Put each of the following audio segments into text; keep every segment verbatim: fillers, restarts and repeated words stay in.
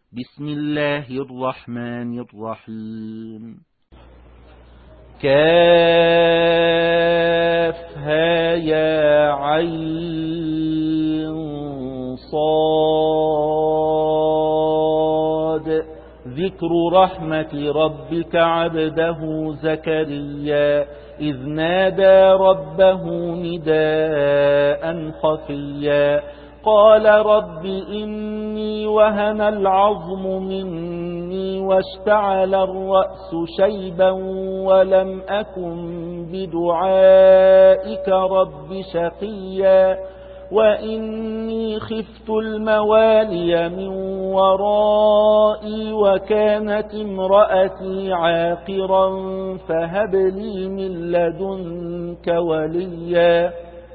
بسم الله الرحمن الرحيم. كافها يا عين صاد ذكر رحمة ربك عبده زكريا إذ نادى ربه نداء خفيا قال رب إني وهن العظم مني واشتعل الرأس شيبا ولم أكن بدعائك رب شقيا وإني خفت الموالي من ورائي وكانت امرأتي عاقرا فهب لي من لدنك وليا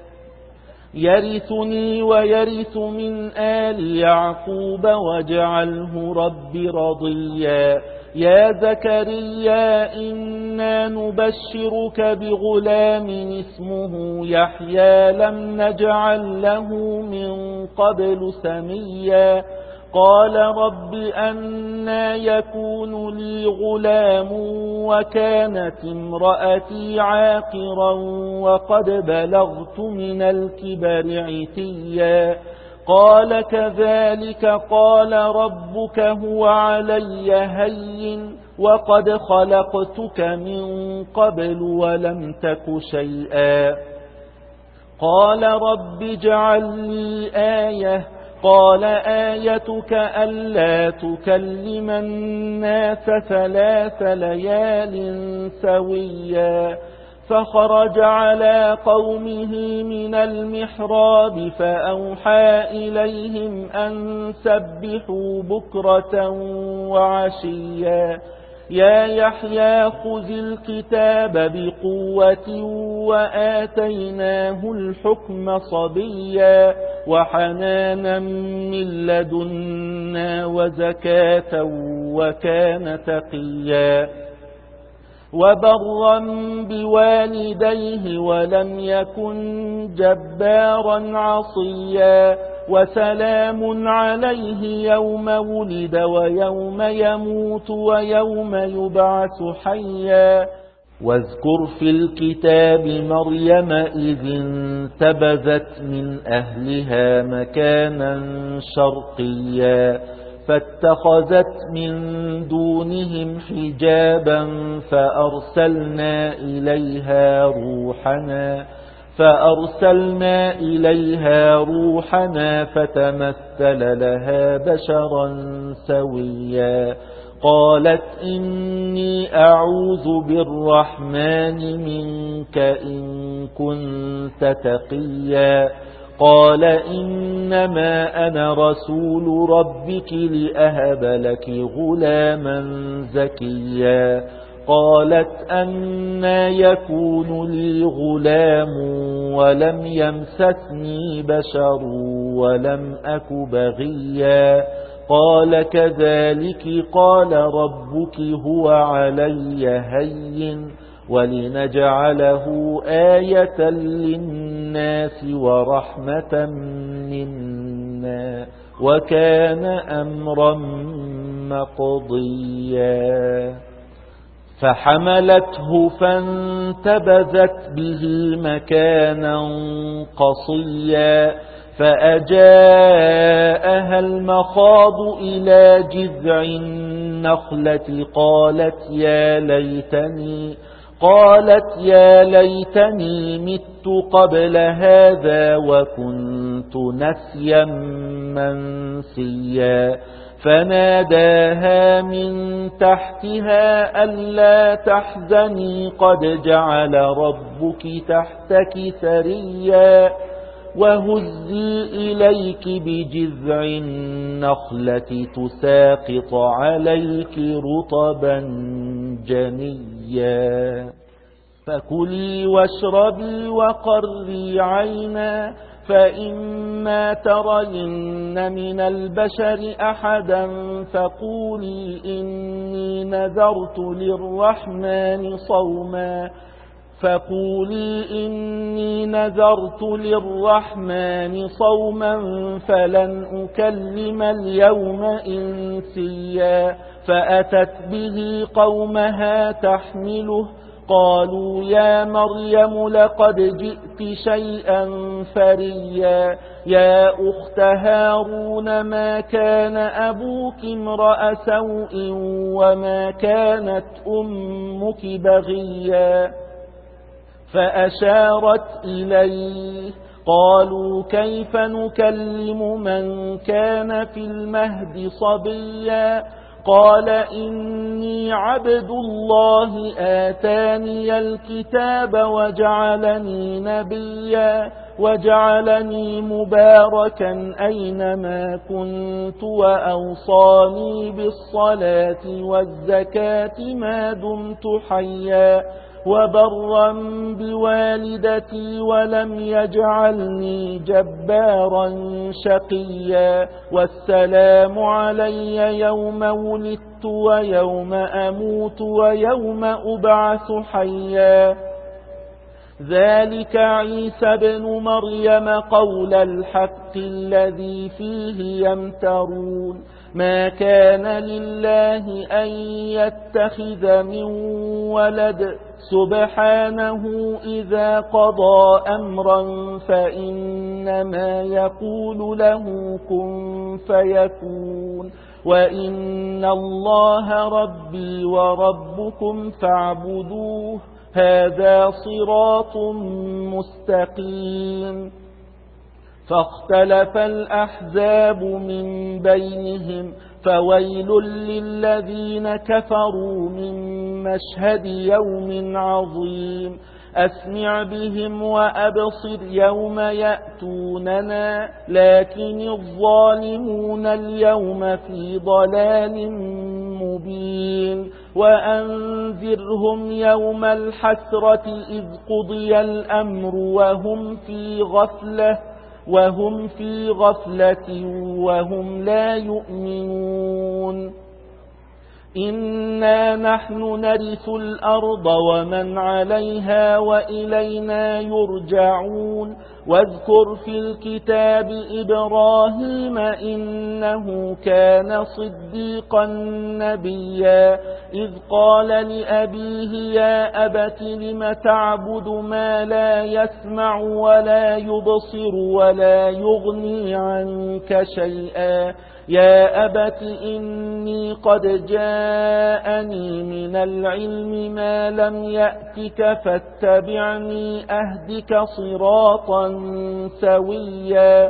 يرثني ويرث من آل يعقوب واجعله رب رضيا يا زكريا إنا نبشرك بغلام اسمه يحيى لم نجعل له من قبل سميا قال رب أنى يكون لي غلام وكانت امرأتي عاقرا وقد بلغت من الكبر عتيا قال كذلك قال ربك هو علي هين وقد خلقتك من قبل ولم تك شيئا قال رب اجعل لي آية قال آيتك ألا تكلم الناس ثلاث ليال سويا فخرج على قومه من المحراب فأوحى إليهم أن سبحوا بكرة وعشيا يا يحيى خذ الكتاب بقوة وآتيناه الحكم صبيا وحنانا من لدنا وزكاة وكان تقيا وبرا بوالديه ولم يكن جبارا عصيا وسلام عليه يوم ولد ويوم يموت ويوم يبعث حيا واذكر في الكتاب مريم إذ انتبذت من أهلها مكانا شرقيا فاتخذت من دونهم حجابا فأرسلنا إليها روحنا فأرسلنا إليها روحنا فتمثل لها بشرا سويا قالت إني أعوذ بالرحمن منك إن كنت تقيا قال إنما أنا رسول ربك لأهب لك غلاما زكيا قالت أنى يكون لي غلام ولم يمسسني بشر ولم أك بغيا قال كذلك قال ربك هو علي هين ولنجعله آية للناس ورحمة منا وكان أمرا مقضيا فحملته فانتبذت به مكانا قصيا فأجاءها المخاض إلى جذع النخلة قالت يا ليتني قالت يا ليتني مت قبل هذا وكنت نسيا منسيا فناداها من تحتها ألا تحزني قد جعل ربك تحتك سريا وهزي إليك بجذع النخلة تساقط عليك رطبا جنيا فكلي واشربي وقري عينا فإما ترين من البشر أحدا فقولي إني نذرت للرحمن صوما فقولي إني نذرت للرحمن صوما فلن أكلم اليوم إنسيا فأتت به قومها تحمله قالوا يا مريم لقد جئت شيئا فريا يا أخت هارون ما كان أبوك امرأ سوء وما كانت أمك بغيا فأشارت إليه قالوا كيف نكلم من كان في المهد صبيا قال إني عبد الله آتاني الكتاب وجعلني نبيا وجعلني مباركا أينما كنت وأوصاني بالصلاة والزكاة ما دمت حيا وبرا بوالدتي ولم يجعلني جبارا شقيا والسلام علي يوم ولدت ويوم أموت ويوم أبعث حيا ذلك عيسى بن مريم قول الحق الذي فيه يمترون ما كان لله أن يتخذ من ولد سبحانه إذا قضى أمرا فإنما يقول له كن فيكون وإن الله ربي وربكم فاعبدوه هذا صراط مستقيم فاختلف الأحزاب من بينهم فويل للذين كفروا من مشهد يوم عظيم أسمع بهم وأبصر يوم يأتوننا لكن الظالمون اليوم في ضلال مبين وأنذرهم يوم الحسرة إذ قضي الأمر وهم في غفلة وهم في غفلة وهم لا يؤمنون إنا نحن نرث الأرض ومن عليها وإلينا يرجعون واذكر في الكتاب إبراهيم إنه كان صديقا نبيا إذ قال لأبيه يا أبت لم تعبد ما لا يسمع ولا يبصر ولا يغني عنك شيئا يا أبت إني قد جاءني من العلم ما لم يأتك فاتبعني أهدك صراطا سويا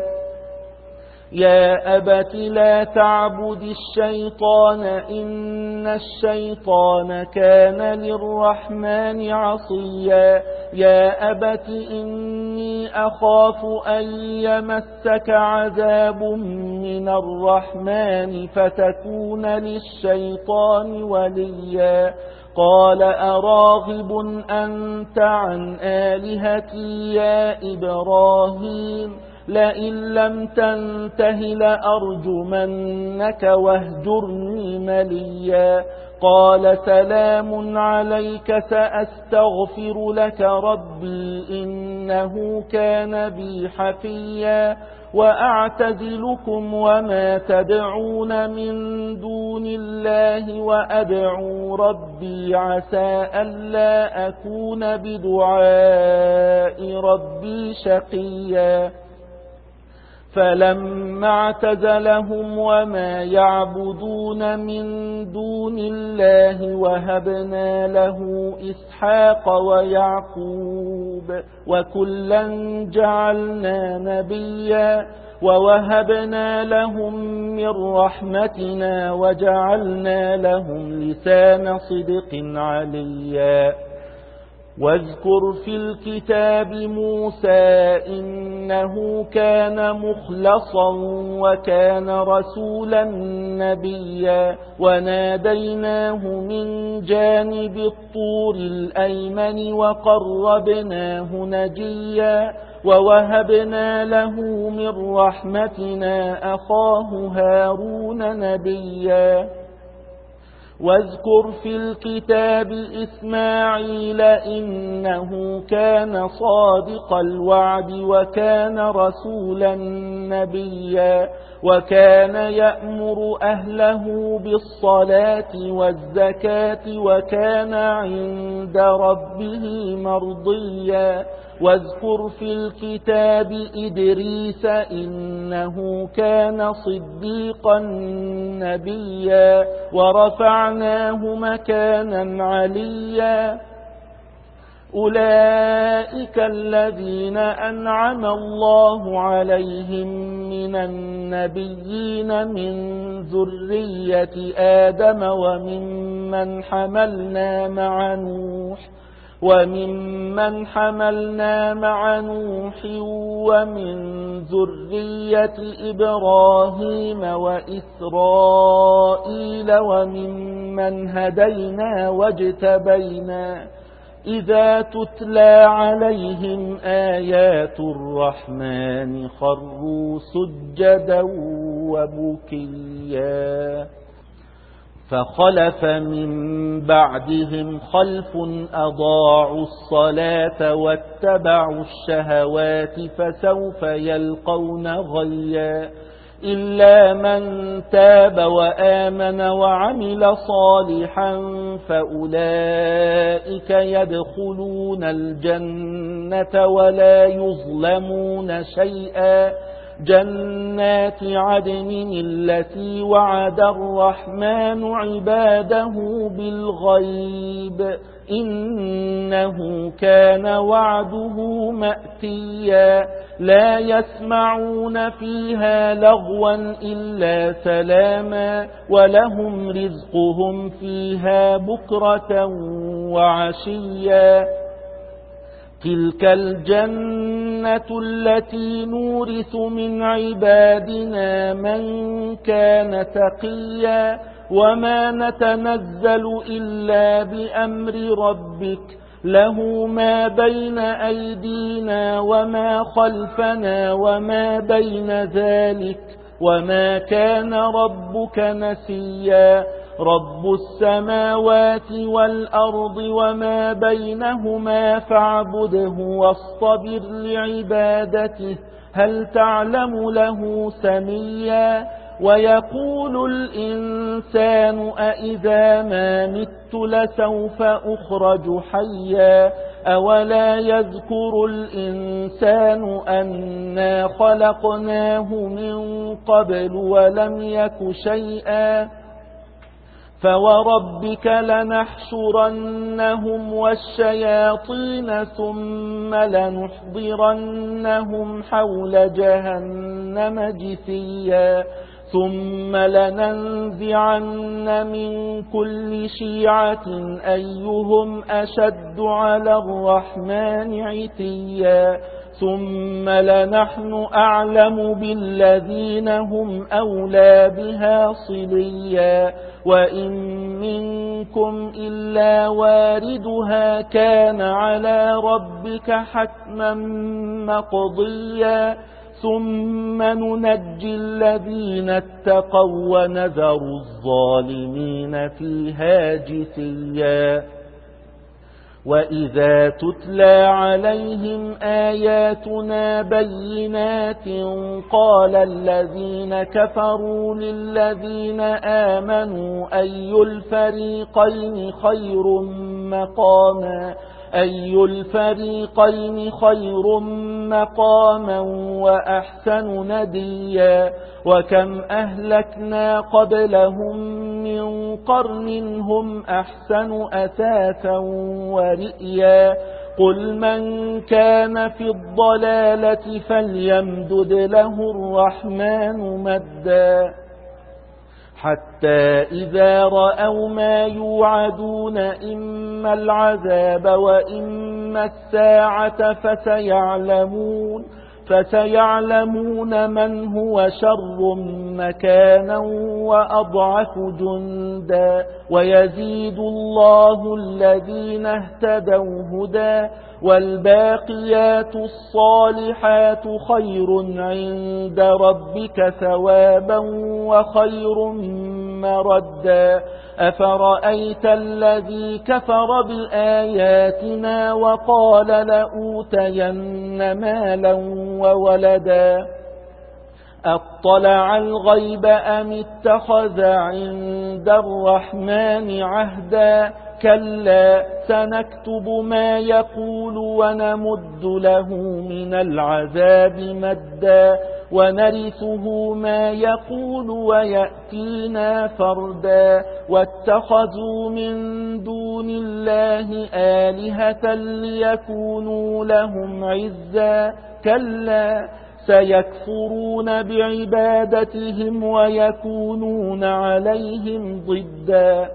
يا أبت لا تعبد الشيطان إن الشيطان كان للرحمن عصيا يا أبت إني أخاف أن يمسك عذاب من الرحمن فتكون للشيطان وليا قال أراغب أنت عن آلهتي يا إبراهيم لئن لم تنته لأرجمنك واهجرني مليا قال سلام عليك سأستغفر لك ربي إنه كان بي حفيا وأعتزلكم وما تدعون من دون الله وأدعو ربي عسى ألا أكون بدعاء ربي شقيا فلما اعتزلهم وما يعبدون من دون الله وهبنا له إسحاق ويعقوب وكلا جعلنا نبيا ووهبنا لهم من رحمتنا وجعلنا لهم لسان صدق عليا واذكر في الكتاب موسى إنه كان مخلصا وكان رسولا نبيا وناديناه من جانب الطور الأيمن وقربناه نجيا ووهبنا له من رحمتنا أخاه هارون نبيا واذكر في الكتاب إسماعيل إنه كان صادق الوعد وكان رسولا نبيا وكان يأمر أهله بالصلاة والزكاة وكان عند ربه مرضيا واذكر في الكتاب إدريس إنه كان صديقا نبيا ورفعناه مكانا عليا أولئك الذين أنعم الله عليهم من النبيين من ذرية آدم وممن حملنا مع نوح وممن حملنا مع نوح ومن ذرية إبراهيم وإسرائيل وممن هدينا واجتبينا إذا تتلى عليهم آيات الرحمن خروا سجدا وبكيا فخلف من بعدهم خلف أضاعوا الصلاة واتبعوا الشهوات فسوف يلقون غيا إلا من تاب وآمن وعمل صالحا فأولئك يدخلون الجنة ولا يظلمون شيئا جنات عدن التي وعد الرحمن عباده بالغيب إنه كان وعده مأتيا لا يسمعون فيها لغوا إلا سلاما ولهم رزقهم فيها بكرة وعشيا تلك الجنة التي نورث من عبادنا من كان تقيا وما نتنزل إلا بأمر ربك له ما بين أيدينا وما خلفنا وما بين ذلك وما كان ربك نسيا رب السماوات والأرض وما بينهما فاعبده واصطبر لعبادته هل تعلم له سميا ويقول الإنسان أإذا ما مت لسوف أخرج حيا أولا يذكر الإنسان أنا خلقناه من قبل ولم يك شيئا فوربك لنحشرنهم والشياطين ثم لنحضرنهم حول جهنم جثيا ثم لننزعن من كل شيعة أيهم أشد على الرحمن عتيا ثم لنحن أعلم بالذين هم أولى بها صليا وإن منكم إلا واردها كان على ربك حتما مقضيا ثم ننجي الذين اتقوا ونذر الظالمين فيها جثيا وإذا تتلى عليهم آياتنا بينات قال الذين كفروا للذين آمنوا أي الفريقين خير مقاما أي الفريقين خير مقاما وأحسن نديا وكم أهلكنا قبلهم من قرن هم أحسن أثاثا ورئيا قل من كان في الضلالة فليمدد له الرحمن مدا حتى إذا رأوا ما يوعدون إما العذاب وإما الساعة فسيعلمون فسيعلمون من هو شر مكانا وأضعف جندا ويزيد الله الذين اهتدوا هدى والباقيات الصالحات خير عند ربك ثوابا وخير مردا أفرأيت الذي كفر بآياتنا وقال لأوتين مالا وولدا أطلع الغيب أم اتخذ عند الرحمن عهدا كلا سنكتب ما يقول ونمد له من العذاب مدا ونرثه ما يقول ويأتينا فردا واتخذوا من دون الله آلهة ليكونوا لهم عزا كلا سيكفرون بعبادتهم ويكونون عليهم ضدا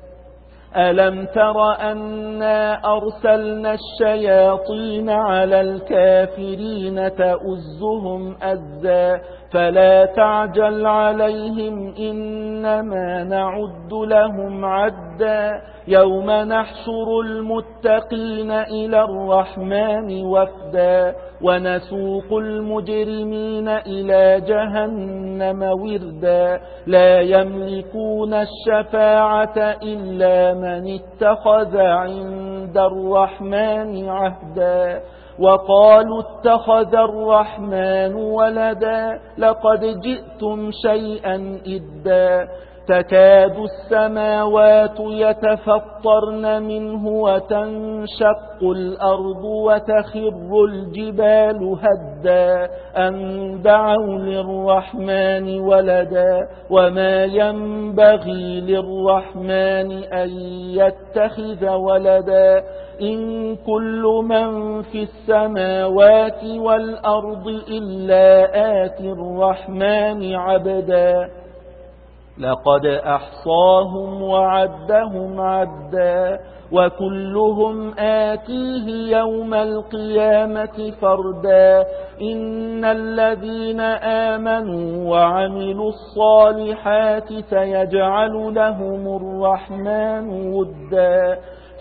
ألم تر أنا أرسلنا الشياطين على الكافرين تؤزهم أزا فلا تعجل عليهم إنما نعد لهم عدا يوم نحشر المتقين إلى الرحمن وفدا ونسوق المجرمين إلى جهنم وردا لا يملكون الشفاعة إلا من اتخذ عند الرحمن عهدا وقالوا اتخذ الرحمن ولدا لقد جئتم شيئا إدا تكاد السماوات يتفطرن منه وتنشق الأرض وتخر الجبال هدا أن دعوا للرحمن ولدا وما ينبغي للرحمن أن يتخذ ولدا إن كل من في السماوات والأرض إلا آتي الرحمن عبدا لقد أحصاهم وعدهم عدا وكلهم آتيه يوم القيامة فردا إن الذين آمنوا وعملوا الصالحات سيجعل لهم الرحمن ودا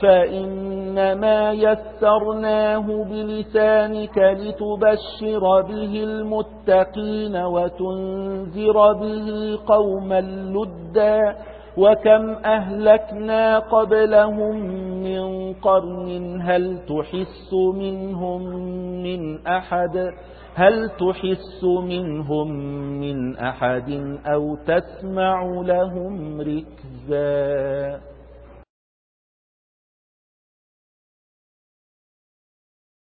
فإنما يسرناه بلسانك لتبشر به المتقين وتنذر به قوما لدا وكم أهلكنا قبلهم من قرن هل تحس منهم من أحد هل تحس منهم من أحد أو تسمع لهم ركزا.